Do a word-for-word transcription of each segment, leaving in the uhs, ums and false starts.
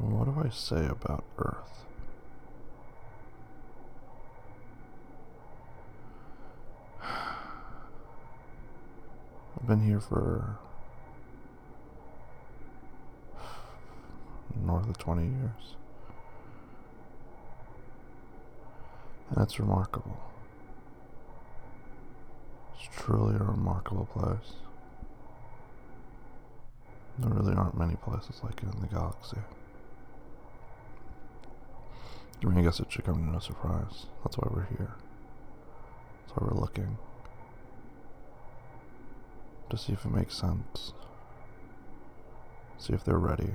What do I say about Earth? I've been here for north of twenty years. And it's remarkable. It's truly a remarkable place. There really aren't many places like it in the galaxy. I mean, I guess it should come to no surprise. That's why we're here. That's why we're looking. To see if it makes sense. See if they're ready.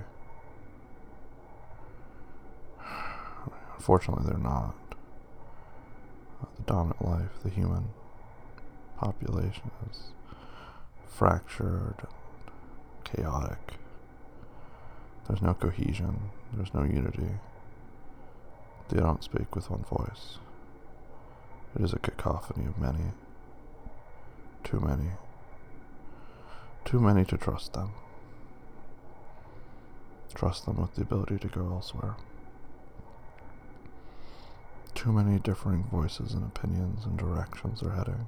Unfortunately, they're not. Uh, the dominant life, the human population, is fractured and chaotic. There's no cohesion. There's no unity. They don't speak with one voice. It is a cacophony of many. Too many. Too many to trust them. Trust them with the ability to go elsewhere. Too many differing voices and opinions and directions they're heading.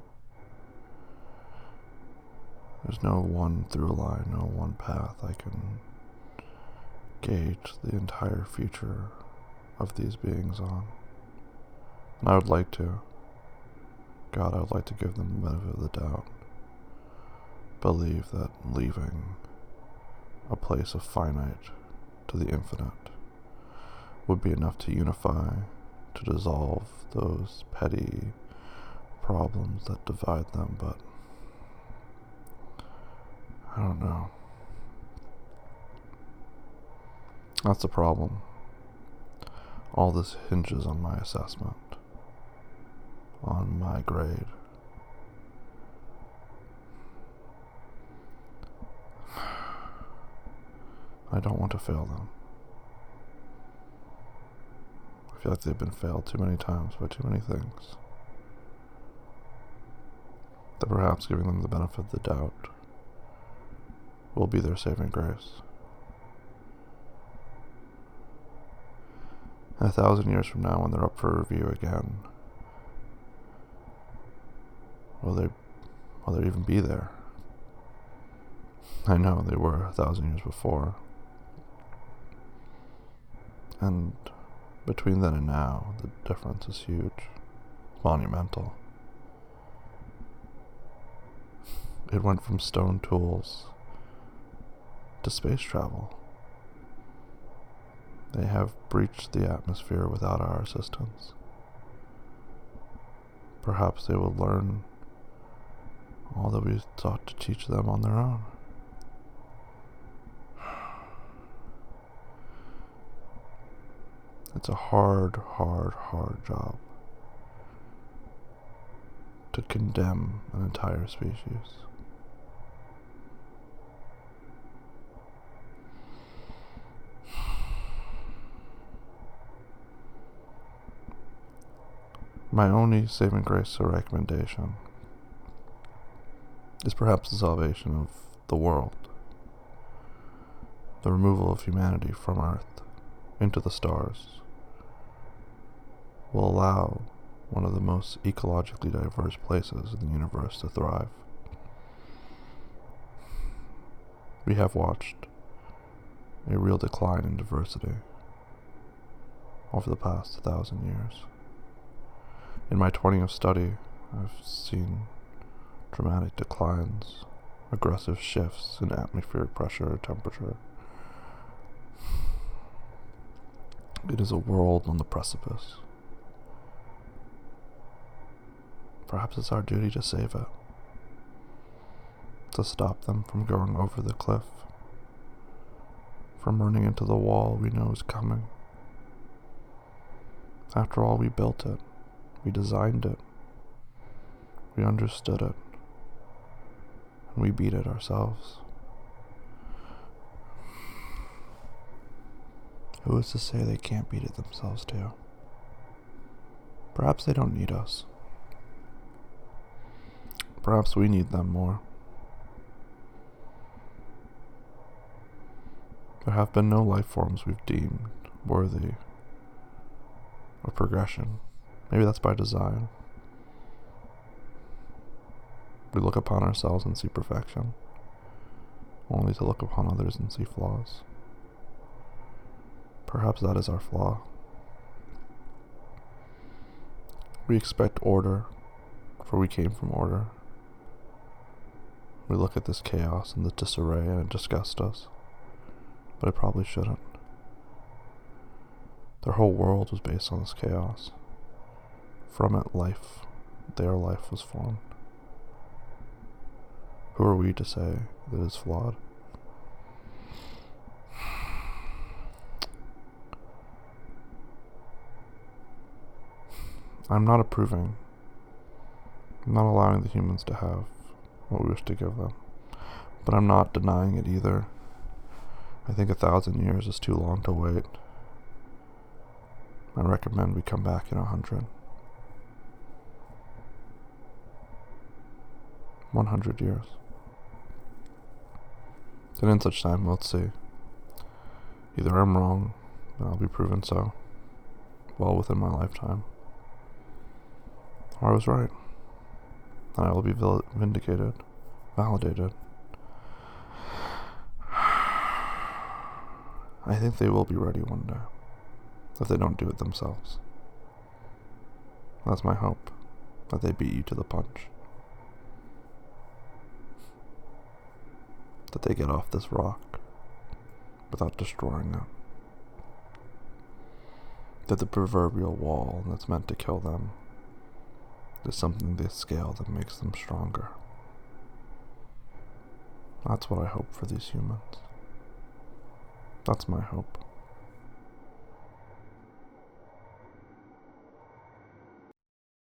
There's no one through line, no one path I can gauge the entire future of these beings on. And I would like to. God, I would like to give them the benefit of the doubt. Believe that leaving a place of finite to the infinite would be enough to unify, to dissolve those petty problems that divide them, but I don't know. That's the problem. All this hinges on my assessment, on my grade. I don't want to fail them. I feel like they've been failed too many times by too many things. That perhaps giving them the benefit of the doubt will be their saving grace. And a thousand years from now, when they're up for review again, will they, will they even be there? I know they were a thousand years before. And between then and now, the difference is huge, monumental. It went from stone tools to space travel. They have breached the atmosphere without our assistance. Perhaps they will learn all that we sought to teach them on their own. It's a hard, hard, hard job to condemn an entire species. My only saving grace or recommendation is perhaps the salvation of the world, the removal of humanity from Earth into the stars will allow one of the most ecologically diverse places in the universe to thrive. We have watched a real decline in diversity over the past thousand years. In my twenty of study, I've seen dramatic declines, aggressive shifts in atmospheric pressure or temperature. It is a world on the precipice. Perhaps it's our duty to save it, to stop them from going over the cliff, from running into the wall we know is coming. After all, we built it. We designed it. We understood it. And we beat it ourselves. Who is to say they can't beat it themselves too? Perhaps they don't need us. Perhaps we need them more. There have been no life forms we've deemed worthy of progression. Maybe that's by design. We look upon ourselves and see perfection, only to look upon others and see flaws. Perhaps that is our flaw. We expect order, for we came from order. We look at this chaos and this disarray and it disgusts us, but it probably shouldn't. Their whole world was based on this chaos. From it, life, their life was formed. Who are we to say that it is flawed? I'm not approving. I'm not allowing the humans to have what we wish to give them. But I'm not denying it either. I think a thousand years is too long to wait. I recommend we come back in a hundred. One hundred years. And in such time, we'll see. Either I'm wrong, and I'll be proven so, well within my lifetime, or I was right, and I will be vindicated, validated. I think they will be ready one day, if they don't do it themselves. That's my hope, that they beat you to the punch. That they get off this rock without destroying it. That the proverbial wall that's meant to kill them is something they scale that makes them stronger. That's what I hope for these humans. That's my hope.